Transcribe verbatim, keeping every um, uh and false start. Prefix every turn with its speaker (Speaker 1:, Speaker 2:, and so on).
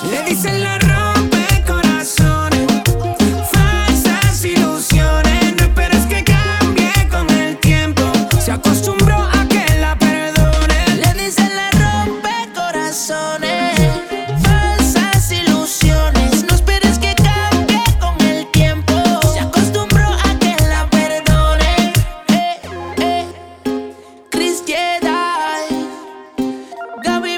Speaker 1: Le dicen la rompe corazones, falsas ilusiones. No esperes que cambie con el tiempo. Se acostumbró a que la perdone.
Speaker 2: Le dicen la rompe corazones, falsas ilusiones. No esperes que cambie con el tiempo. Se acostumbró a que la perdone. Eh, eh. Chris Jedi, Gaby